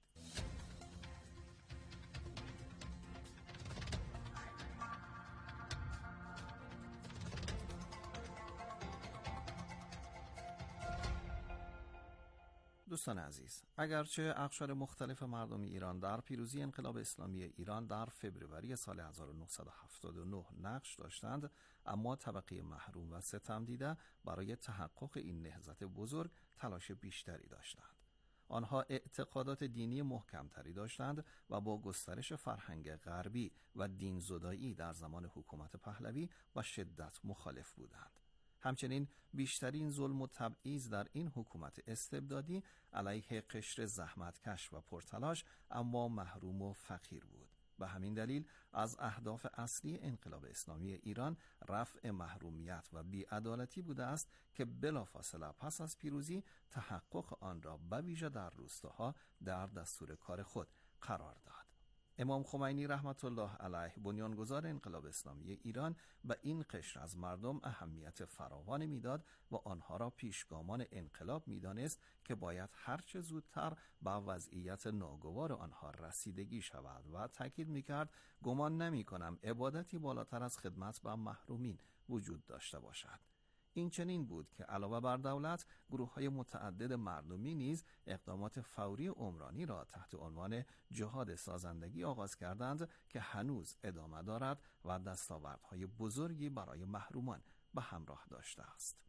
دوستان عزیز، اگرچه اقشار مختلف مردم ایران در پیروزی انقلاب اسلامی ایران در فوریه سال هزار و نهصد و هفتاد و نه نقش داشتند، اما طبقه محروم و ستم دیده برای تحقق این نهضت بزرگ تلاش بیشتری داشتند. آنها اعتقادات دینی محکمتری داشتند و با گسترش فرهنگ غربی و دین زدایی در زمان حکومت پهلوی با شدت مخالف بودند. همچنین بیشترین ظلم و تبعیض در این حکومت استبدادی علیه قشر زحمتکش و پرتلاش اما محروم و فقیر بود. به همین دلیل از اهداف اصلی انقلاب اسلامی ایران رفع محرومیت و بی‌عدالتی بوده است که بلافاصله پس از پیروزی تحقق آن را به ویژه در روستاها در دستور کار خود قرار داد. امام خمینی رحمت الله علیه بنیانگذار انقلاب اسلامی ایران به این قشر از مردم اهمیت فراوانی میداد و آنها را پیشگامان انقلاب میدانست که باید هرچه زودتر به وضعیت ناگوار آنها رسیدگی شود و تاکید میکرد گمان نمی کنم عبادتی بالاتر از خدمت به محرومین وجود داشته باشد. این چنین بود که علاوه بر دولت، گروه‌های متعدد مردمی نیز اقدامات فوری عمرانی را تحت عنوان جهاد سازندگی آغاز کردند که هنوز ادامه دارد و دستاوردهای بزرگی برای محرومان به همراه داشته است.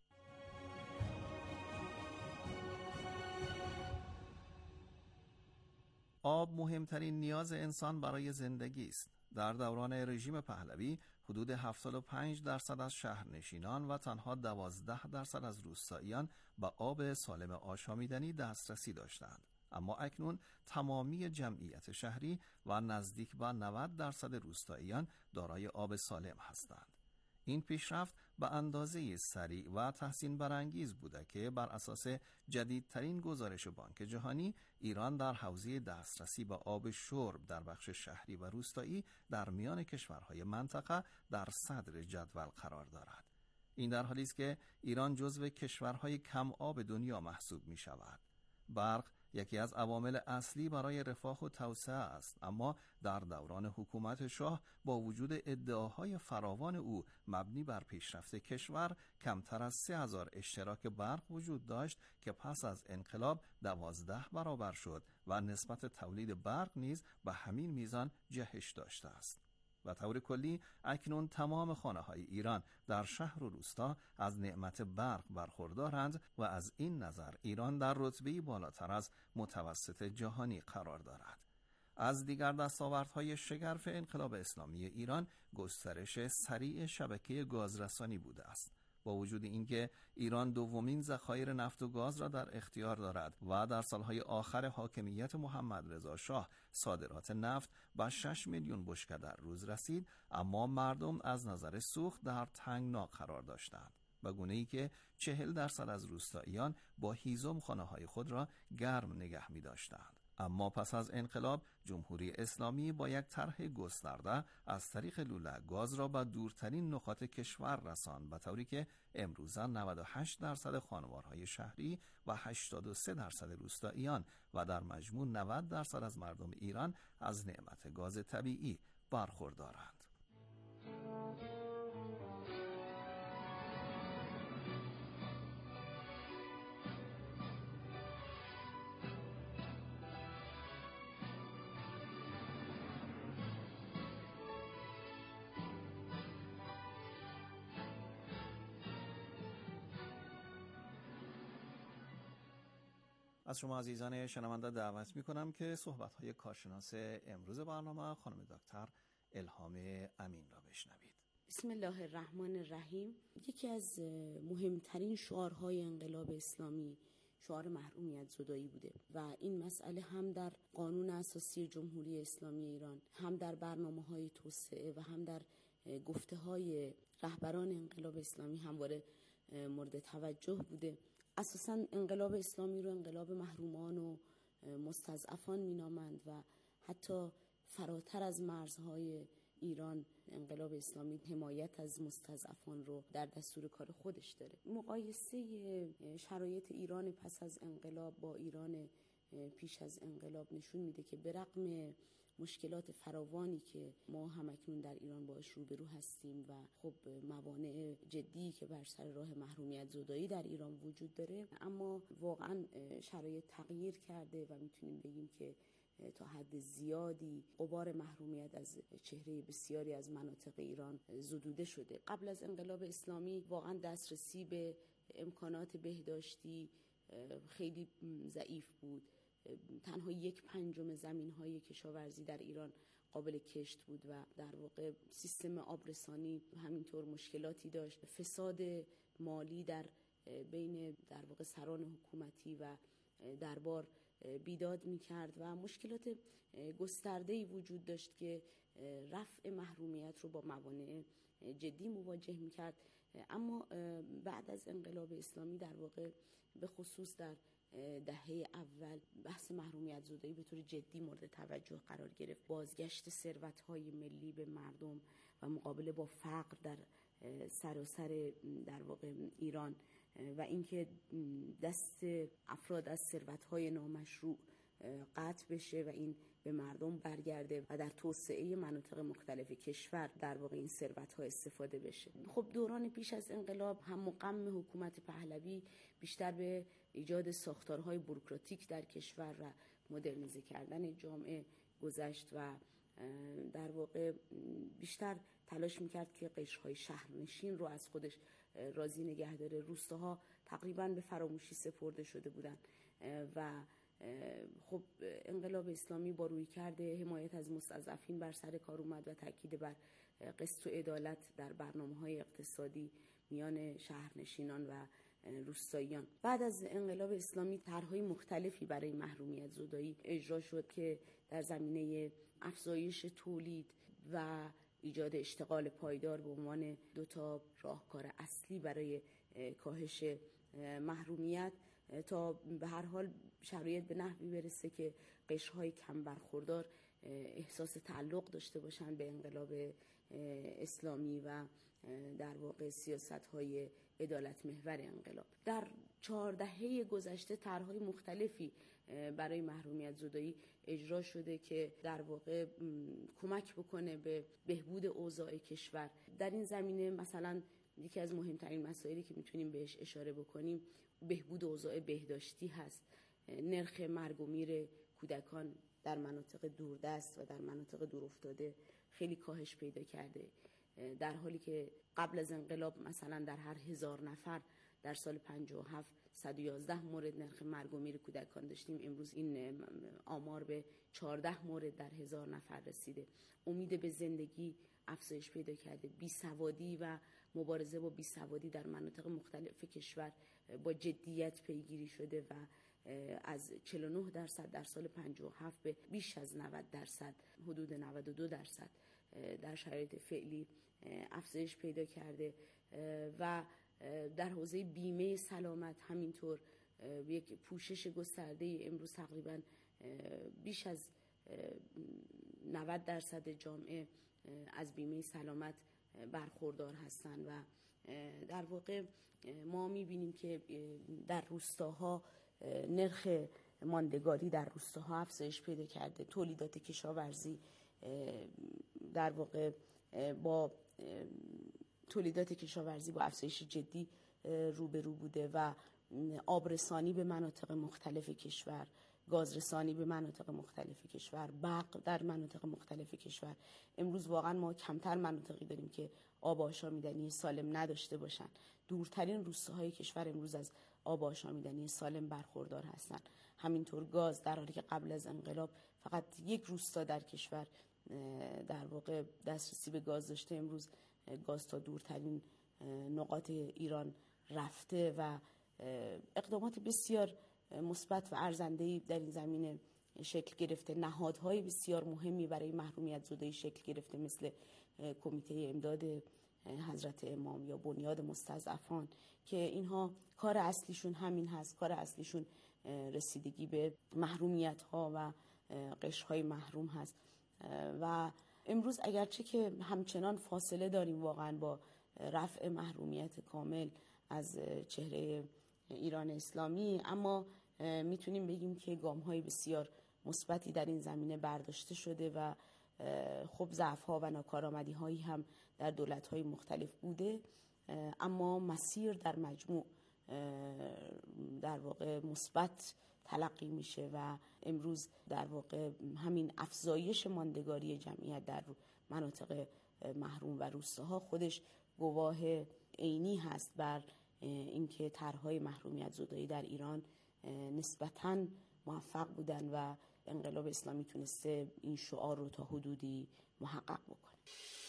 آب مهمترین نیاز انسان برای زندگی است. در دوران رژیم پهلوی حدود هفتاد و پنج درصد از شهرنشینان و تنها دوازده درصد از روستاییان به آب سالم آشامیدنی دسترسی داشتند. اما اکنون تمامی جمعیت شهری و نزدیک به نود درصد روستاییان دارای آب سالم هستند. این پیشرفت به اندازه سریع و تحسین برانگیز بوده که بر اساس جدیدترین گزارش بانک جهانی، ایران در حوزه دسترسی به آب شرب در بخش شهری و روستایی در میان کشورهای منطقه در صدر جدول قرار دارد. این در حالی است که ایران جزو کشورهای کم آب دنیا محسوب می شود. برق یکی از عوامل اصلی برای رفاه و توسعه است، اما در دوران حکومت شاه با وجود ادعاهای فراوان او مبنی بر پیشرفت کشور، کمتر از سه هزار اشتراک برق وجود داشت که پس از انقلاب دوازده برابر شد و نسبت تولید برق نیز به همین میزان جهش داشته است. و طور کلی اکنون تمام خانه‌های ایران در شهر و روستا از نعمت برق برخوردارند و از این نظر ایران در رتبه‌ای بالاتر از متوسط جهانی قرار دارد. از دیگر دستاوردهای شگرف انقلاب اسلامی ایران گسترش سریع شبکه گازرسانی بوده است. با وجود اینکه ایران دومین ذخایر نفت و گاز را در اختیار دارد و در سالهای آخر حاکمیت محمد رضا شاه صادرات نفت به شش میلیون بشکه در روز رسید، اما مردم از نظر سوخت در تنگنا قرار داشتند، به گونه‌ای که چهل درصد از روستاییان با هیزم خانه‌های خود را گرم نگه می داشتند. اما پس از انقلاب جمهوری اسلامی با یک طرح گسترده از طریق لوله گاز را به دورترین نقاط کشور رساند، به طوری که امروزه نود و هشت درصد خانوارهای شهری و هشتاد و سه درصد روستاییان و در مجموع نود درصد از مردم ایران از نعمت گاز طبیعی برخوردارند. از شما عزیزان شنونده دعوت می کنم که صحبت‌های کارشناس امروز برنامه خانم دکتر الهام امین را بشنوید. بسم الله الرحمن الرحیم. یکی از مهمترین شعارهای انقلاب اسلامی شعار محرومیت زدایی بوده و این مسئله هم در قانون اساسی جمهوری اسلامی ایران، هم در برنامه‌های توسعه و هم در گفته های رهبران انقلاب اسلامی همواره مورد توجه بوده. اساساً انقلاب اسلامی رو انقلاب محرومان و مستضعفان مینامند و حتی فراتر از مرزهای ایران انقلاب اسلامی حمایت از مستضعفان رو در دستور کار خودش داره. مقایسه شرایط ایران پس از انقلاب با ایران پیش از انقلاب نشون میده که به رغم مشکلات فراوانی که ما همکنون در ایران باش روبرو هستیم و خب موانع جدی که بر سر راه محرومیت زدایی در ایران وجود داره، اما واقعا شرایط تغییر کرده و میتونیم بگیم که تا حد زیادی غبار محرومیت از چهره بسیاری از مناطق ایران زدوده شده. قبل از انقلاب اسلامی واقعا دسترسی به امکانات بهداشتی خیلی ضعیف بود. تنها یک پنجم زمین‌های کشاورزی در ایران قابل کشت بود و در واقع سیستم آبرسانی همینطور مشکلاتی داشت. فساد مالی در بین در واقع سران حکومتی و دربار بیداد می‌کرد و مشکلات گسترده‌ای وجود داشت که رفع محرومیت رو با موانع جدی مواجه می‌کرد. اما بعد از انقلاب اسلامی در واقع به خصوص در دهه اول بحث محرومیت زدایی به طور جدی مورد توجه قرار گرفت. بازگشت ثروت‌های ملی به مردم و مقابله با فقر در سراسر در واقع ایران و اینکه دست افراد از ثروت‌های نامشروع قطع بشه و این به مردم برگرده و در توسعه مناطق مختلف کشور در واقع این ثروت‌ها استفاده بشه. خب دوران پیش از انقلاب هم و غم حکومت پهلوی بیشتر به ایجاد ساختارهای بوروکراتیک در کشور و مدرنیزه کردن جامعه گذشت و در واقع بیشتر تلاش میکرد که قشرهای شهرنشین رو از خودش راضی نگه داره. روستاها تقریباً به فراموشی سپرده شده بودن و خب انقلاب اسلامی با روی کرده حمایت از مستضعفین بر سر کار اومد و تاکید بر قسط و عدالت در برنامه‌های اقتصادی میان شهرنشینان و روستاییان. بعد از انقلاب اسلامی طرح‌های مختلفی برای محرومیت زدایی اجرا شد که در زمینه افزایش تولید و ایجاد اشتغال پایدار به عنوان دو تا راهکار اصلی برای کاهش محرومیت تا به هر حال شرایط به نحوی برسه که قشرهای کم برخوردار احساس تعلق داشته باشن به انقلاب اسلامی و در واقع سیاست‌های عدالت محور انقلاب. در چهار دهه گذشته طرح‌های مختلفی برای محرومیت زدایی اجرا شده که در واقع کمک بکنه به بهبود اوضاع کشور. در این زمینه مثلا یکی از مهمترین مسائلی که میتونیم بهش اشاره بکنیم بهبود اوضاع بهداشتی هست. نرخ مرگ و میر کودکان در مناطق دوردست و در مناطق دورافتاده خیلی کاهش پیدا کرده، در حالی که قبل از انقلاب مثلا در هر هزار نفر در سال پنجاه و هفت صد و یازده مورد نرخ مرگ و میر کودکان داشتیم. امروز این آمار به چهارده مورد در هزار نفر رسیده. امید به زندگی افزایش پیدا کرده. بیسوادی و مبارزه با بیسوادی در مناطق مختلف کشور با جدیت پیگیری شده و از چهل و نه درصد در سال پنجاه و هفت به بیش از نود درصد، حدود نود و دو درصد در شرایط فعلی افزایش پیدا کرده و در حوزه بیمه سلامت همینطور یک پوشش گسترده. امروز تقریبا بیش از نود درصد جامعه از بیمه سلامت برخوردار هستند و در واقع ما می‌بینیم که در روستاها نرخ ماندگاری در روستاها افزایش پیدا کرده. تولیدات کشاورزی در واقع با تولیدات کشاورزی با افزایش جدی روبرو بوده و آبرسانی به مناطق مختلف کشور، گازرسانی به مناطق مختلف کشور، برق در مناطق مختلف کشور. امروز واقعا ما کمتر مناطقی داریم که آب آشامیدنی سالم نداشته باشن. دورترین روستاهای کشور امروز از آب آشامیدنی سالم برخوردار هستند. همینطور گاز، در حالی که قبل از انقلاب فقط یک روستا در کشور در واقع دسترسی به گاز داشته، امروز گاز تا دورترین نقاط ایران رفته و اقدامات بسیار مثبت و ارزنده‌ای در این زمینه شکل گرفته، نهادهای بسیار مهمی برای محرومیت زدایی شکل گرفته، مثل کمیته امداد حضرت امام یا بنیاد مستضعفان، که اینها کار اصلیشون همین هست. کار اصلیشون رسیدگی به محرومیت ها و قشرهای محروم هست. و امروز اگرچه که همچنان فاصله داریم واقعا با رفع محرومیت کامل از چهره ایران اسلامی، اما میتونیم بگیم که گام‌های بسیار مثبتی در این زمینه برداشته شده و خب ضعف‌ها و ناکارآمدی‌هایی هم در دولت‌های مختلف بوده، اما مسیر در مجموع در واقع مثبت تلقی میشه و امروز در واقع همین افزایش ماندگاری جمعیت در مناطق محروم و روستاها خودش گواه عینی هست بر اینکه طرح‌های محرومیت زدایی در ایران نسبتاً موفق بودن و انقلاب اسلامی تونسته این شعار رو تا حدودی محقق بکنه.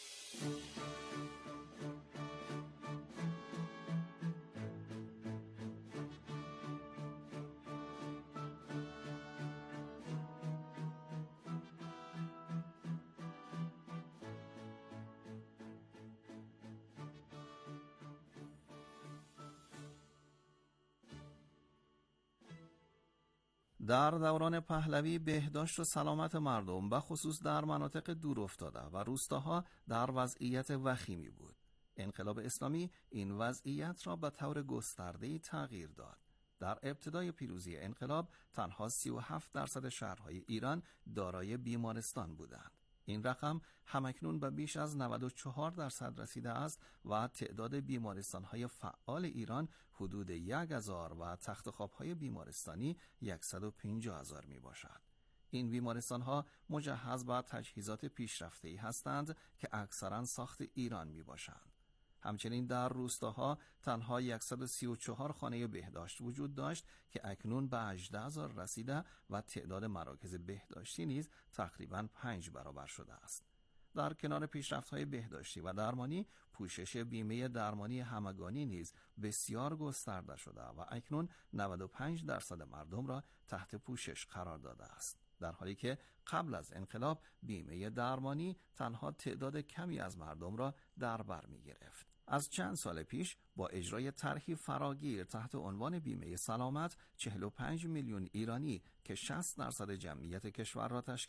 در دوران پهلوی بهداشت و سلامت مردم و خصوص در مناطق دور افتاده و روستاها در وضعیت وخیمی بود. انقلاب اسلامی این وضعیت را به طور گسترده‌ای تغییر داد. در ابتدای پیروزی انقلاب تنها سی و هفت درصد شهرهای ایران دارای بیمارستان بودند. این رقم همکنون به بیش از نود و چهار درصد رسیده است و تعداد بیمارستان‌های فعال ایران حدود یک هزار و تخت خواب‌های بیمارستانی صد و پنجاه هزار می باشد. این بیمارستان‌ها مجهز به تجهیزات پیشرفته‌ای هستند که اکثراً ساخت ایران می باشند. همچنین در روستاها تنها صد و سی و چهار خانه بهداشت وجود داشت که اکنون به هجده هزار رسیده و تعداد مراکز بهداشتی نیز تقریباً پنج برابر شده است. در کنار پیشرفت‌های بهداشتی و درمانی، پوشش بیمه درمانی همگانی نیز بسیار گسترده شده و اکنون نود و پنج درصد مردم را تحت پوشش قرار داده است. در حالی که قبل از انقلاب بیمه درمانی تنها تعداد کمی از مردم را در بر می گرفت. از چند سال پیش با اجرای طرحی فراگیر تحت عنوان بیمه سلامت، چهل و پنج میلیون ایرانی که شصت درصد جمعیت کشور را تشکیل